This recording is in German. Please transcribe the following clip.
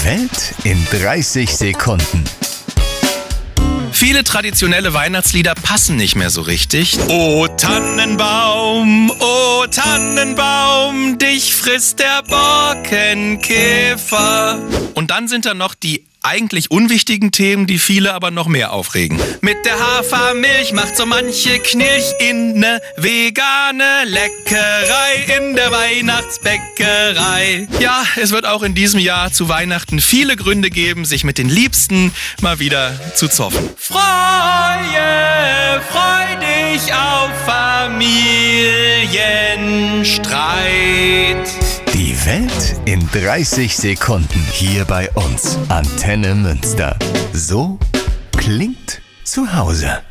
Die Welt in 30 Sekunden. Viele traditionelle Weihnachtslieder passen nicht mehr so richtig. O Tannenbaum, dich frisst der Borkenkäfer. Und dann sind da noch die eigentlich unwichtigen Themen, die viele aber noch mehr aufregen. Mit der Hafermilch macht so manche Knilch in ne vegane Leckerei in der Weihnachtsbäckerei. Ja, es wird auch in diesem Jahr zu Weihnachten viele Gründe geben, sich mit den Liebsten mal wieder zu zoffen. Freu dich auf Familienstreit. Die Welt in 30 Sekunden hier bei uns. Antenne Münster. So klingt zu Hause.